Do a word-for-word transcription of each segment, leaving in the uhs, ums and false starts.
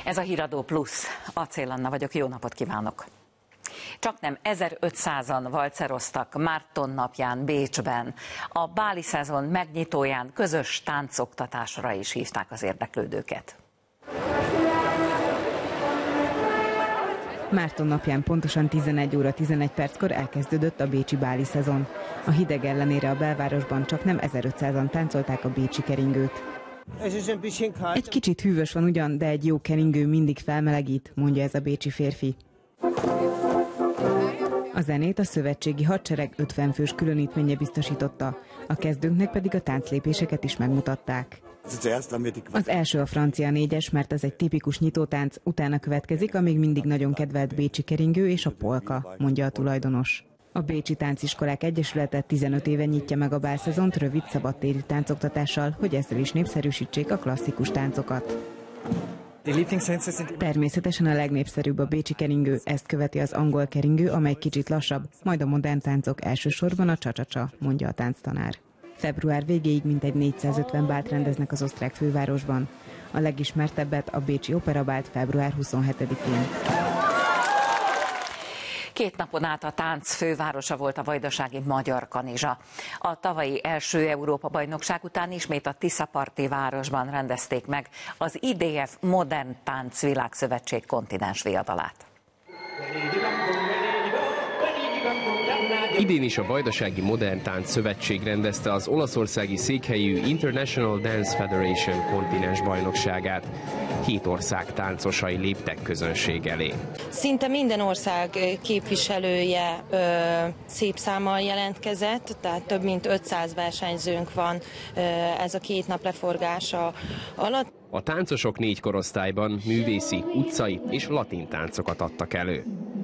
Ez a Híradó Plusz. Acél Anna vagyok, jó napot kívánok! Csaknem ezerötszázan valceroztak Márton napján Bécsben. A báli szezon megnyitóján közös táncoktatásra is hívták az érdeklődőket. Márton napján pontosan tizenegy óra tizenegy perckor elkezdődött a bécsi báli szezon. A hideg ellenére a belvárosban csaknem ezerötszázan táncolták a bécsi keringőt. Egy kicsit hűvös van ugyan, de egy jó keringő mindig felmelegít, mondja ez a bécsi férfi. A zenét a szövetségi hadsereg ötven fős különítménye biztosította, a kezdőknek pedig a tánclépéseket is megmutatták. Az első a francia négyes, mert ez egy tipikus nyitótánc, utána következik a még mindig nagyon kedvelt bécsi keringő és a polka, mondja a tulajdonos. A Bécsi Tánciskolák Egyesülete tizenöt éve nyitja meg a bálszezont rövid szabadtéri táncoktatással, hogy ezzel is népszerűsítsék a klasszikus táncokat. Természetesen a legnépszerűbb a bécsi keringő, ezt követi az angol keringő, amely kicsit lassabb, majd a modern táncok, elsősorban a csa-csa-csa, mondja a tánctanár. Február végéig mintegy négyszázötven bált rendeznek az osztrák fővárosban. A legismertebbet, a bécsi operabált február huszonhetedikén. Két napon át a tánc fővárosa volt a vajdasági Magyar Kanizsa. A tavalyi első Európa-bajnokság után ismét a Tiszaparti városban rendezték meg az i dé ef Modern Tánc Világszövetség kontinens viadalát. Idén is a Vajdasági Modern Tánc Szövetség rendezte az olaszországi székhelyű International Dance Federation kontinens bajnokságát. Hét ország táncosai léptek közönség elé. Szinte minden ország képviselője ö, szép számmal jelentkezett, tehát több mint ötszáz versenyzőnk van ö, ez a két nap leforgása alatt. A táncosok négy korosztályban művészi, utcai és latin táncokat adtak elő.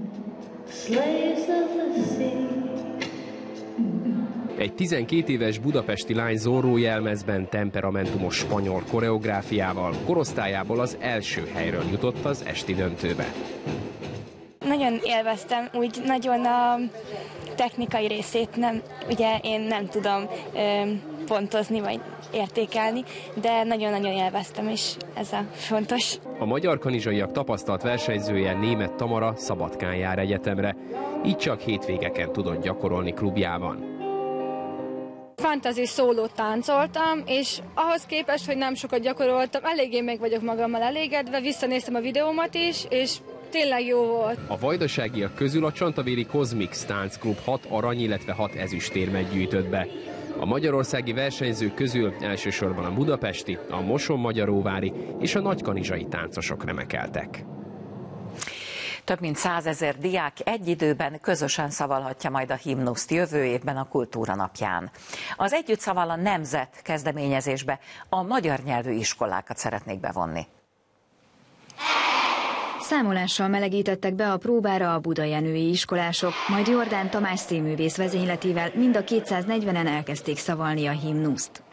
Egy tizenkét éves budapesti lány Zorro jelmezben, temperamentumos spanyol koreográfiával korosztályából az első helyről jutott az esti döntőbe. Nagyon élveztem, úgy nagyon a technikai részét nem, ugye én nem tudom ö, pontozni vagy értékelni, de nagyon-nagyon élveztem, és ez a fontos. A magyar kanizsaiak tapasztalt versenyzője, Németh Tamara Szabadkán jár egyetemre, így csak hétvégeken tudott gyakorolni klubjában. Fantasy szólót táncoltam, és ahhoz képest, hogy nem sokat gyakoroltam, eléggé meg vagyok magammal elégedve, visszanéztem a videómat is, és tényleg jó volt. A vajdaságiak közül a Csantavéri Cosmix táncklub hat arany, illetve hat ezüstérmet gyűjtött be. A magyarországi versenyzők közül elsősorban a budapesti, a mosonmagyaróvári és a nagykanizsai táncosok remekeltek. Több mint százezer diák egy időben közösen szavalhatja majd a himnuszt jövő évben a Kultúra napján. Az Együtt szaval a nemzet kezdeményezésbe a magyar nyelvű iskolákat szeretnék bevonni. Számolással melegítettek be a próbára a budajenői iskolások, majd Jordán Tamás színművész vezényletével mind a kétszáznegyvenen elkezdték szavalni a himnuszt.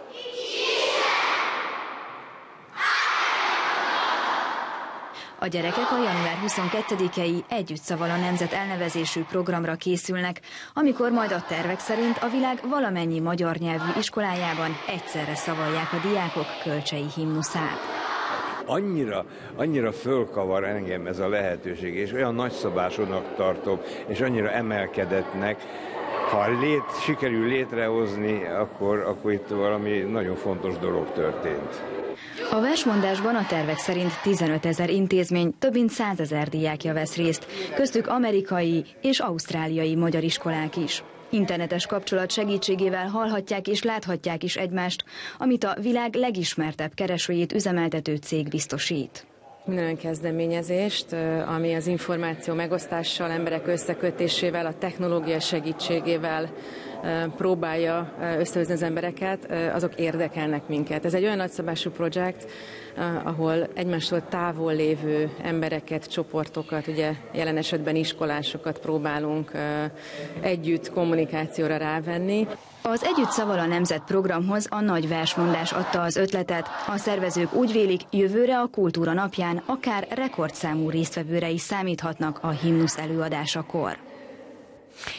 A gyerekek a január huszonkettedikei Együtt szaval a nemzet elnevezésű programra készülnek, amikor majd a tervek szerint a világ valamennyi magyar nyelvű iskolájában egyszerre szavalják a diákok kölcsei himnuszát. Annyira, annyira fölkavar engem ez a lehetőség, és olyan nagyszabásúnak tartom, és annyira emelkedettnek. Ha lét, sikerül létrehozni, akkor, akkor itt valami nagyon fontos dolog történt. A versmondásban a tervek szerint tizenötezer intézmény, több mint százezer diákja vesz részt, köztük amerikai és ausztráliai magyar iskolák is. Internetes kapcsolat segítségével hallhatják és láthatják is egymást, amit a világ legismertebb keresőjét üzemeltető cég biztosít. Minden olyan kezdeményezést, ami az információ megosztással, emberek összekötésével, a technológia segítségével próbálja összehozni az embereket, azok érdekelnek minket. Ez egy olyan nagyszabású projekt, ahol egymástól távol lévő embereket, csoportokat, ugye jelen esetben iskolásokat próbálunk együtt kommunikációra rávenni. Az Együtt szaval a nemzet programhoz a nagy versmondás adta az ötletet. A szervezők úgy vélik, jövőre a Kultúra napján akár rekordszámú résztvevőre is számíthatnak a himnusz előadásakor.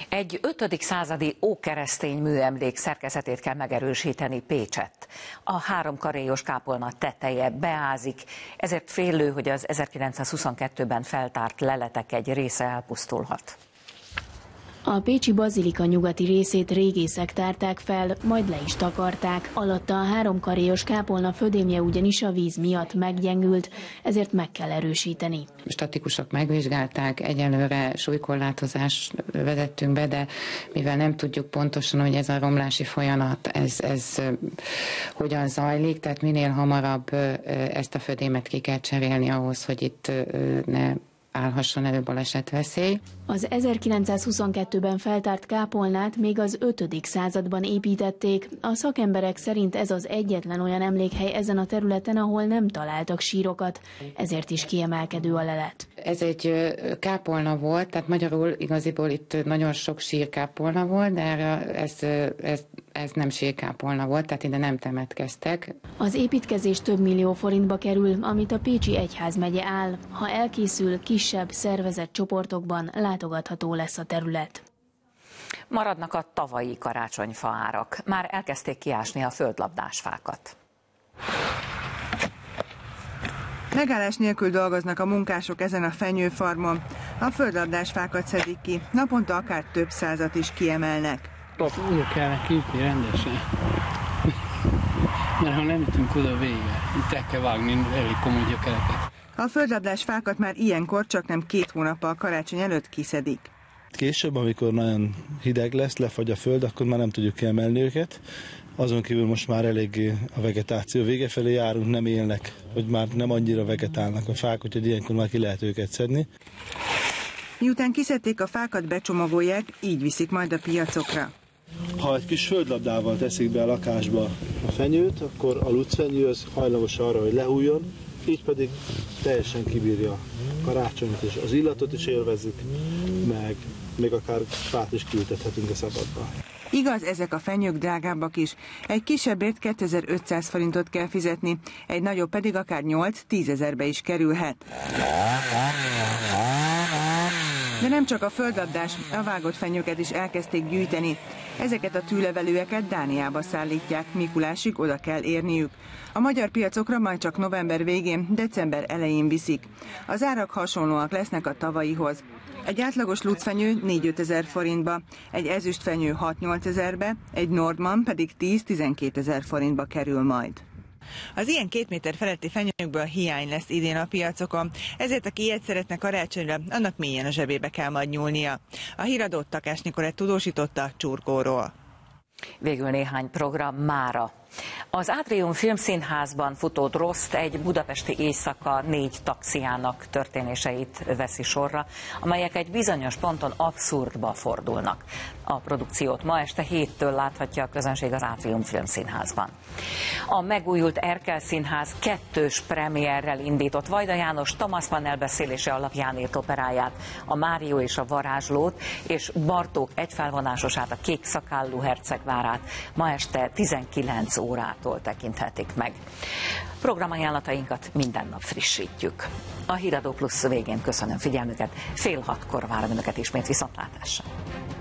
Egy ötödik századi ókeresztény műemlék szerkezetét kell megerősíteni Pécsett. A háromkaréjos kápolna teteje beázik, ezért félő, hogy az ezerkilencszázhuszonkettőben feltárt leletek egy része elpusztulhat. A pécsi bazilika nyugati részét régészek tárták fel, majd le is takarták. Alatta a háromkaréjos kápolna födémje ugyanis a víz miatt meggyengült, ezért meg kell erősíteni. Statikusok megvizsgálták, egyelőre súlykorlátozást vezettünk be, de mivel nem tudjuk pontosan, hogy ez a romlási folyamat, ez, ez hogyan zajlik, tehát minél hamarabb ezt a födémet ki kell cserélni ahhoz, hogy itt ne állhasson elő balesetveszély. Az ezerkilencszázhuszonkettőben feltárt kápolnát még az ötödik században építették. A szakemberek szerint ez az egyetlen olyan emlékhely ezen a területen, ahol nem találtak sírokat, ezért is kiemelkedő a lelet. Ez egy kápolna volt, tehát magyarul igaziból itt nagyon sok sírkápolna volt, de erre ez, ez, ez nem sírkápolna volt, tehát ide nem temetkeztek. Az építkezés több millió forintba kerül, amit a Pécsi Egyházmegye áll. Ha elkészül, kisebb, szervezett csoportokban látogatható lesz a terület. Maradnak a tavalyi karácsonyfa árak. Már elkezdték kiásni a földlabdásfákat. Megállás nélkül dolgoznak a munkások ezen a fenyőfarmon. A földlabdásfákat szedik ki, naponta akár több százat is kiemelnek. Oda kellene kiütni rendesen, mert ha nem ütünk oda vége, itt el kell vágni elég komoly gyökereket. A földlabdásfákat már ilyenkor csak nem két hónappal karácsony előtt kiszedik. Később, amikor nagyon hideg lesz, lefagy a föld, akkor már nem tudjuk kiemelni őket. Azon kívül most már eléggé a vegetáció vége felé járunk, nem élnek, hogy már nem annyira vegetálnak a fák, úgyhogy ilyenkor már ki lehet őket szedni. Miután kiszedték a fákat, becsomagolják, így viszik majd a piacokra. Ha egy kis földlabdával teszik be a lakásba a fenyőt, akkor a lucfenyő az hajlamos arra, hogy lehújjon, így pedig teljesen kibírja a karácsonyt, és az illatot is élvezzük, meg még akár fát is kiültethetünk a szabadba. Igaz, ezek a fenyők drágábbak is. Egy kisebbért kétezer-ötszáz forintot kell fizetni, egy nagyobb pedig akár nyolc-tízezerbe is kerülhet. De nem csak a földlabdás, a vágott fenyőket is elkezdték gyűjteni. Ezeket a tűlevelőeket Dániába szállítják, Mikulásig oda kell érniük. A magyar piacokra majd csak november végén, december elején viszik. Az árak hasonlóak lesznek a tavalyihoz. Egy átlagos lucfenyő négy-ötezer forintba, egy ezüstfenyő hat-nyolc ezerbe, egy Nordman pedig tíz-tizenkét ezer forintba kerül majd. Az ilyen két méter feletti fenyőkből hiány lesz idén a piacokon, ezért aki ilyet szeretne karácsonyra, annak mélyen a zsebébe kell majd nyúlnia. A híradót Takás Nikolett tudósította Csurgóról. Végül néhány program mára. Az Átrium Filmszínházban futó Droszt egy budapesti éjszaka négy taxiának történéseit veszi sorra, amelyek egy bizonyos ponton abszurdba fordulnak. A produkciót ma este héttől láthatja a közönség az Átrium Filmszínházban. A megújult Erkel Színház kettős premierrel indított Vajda János Thomas Mann elbeszélése alapján írt operáját, a Márió és a varázslót, és Bartók egyfelvonásosát, a Kék szakállú hercegvárát ma este tizenkilenc órától tekinthetik meg. Programajánlatainkat minden nap frissítjük. A Híradó Plusz végén köszönöm figyelmüket, fél hatkor várom önöket ismét, viszontlátásra.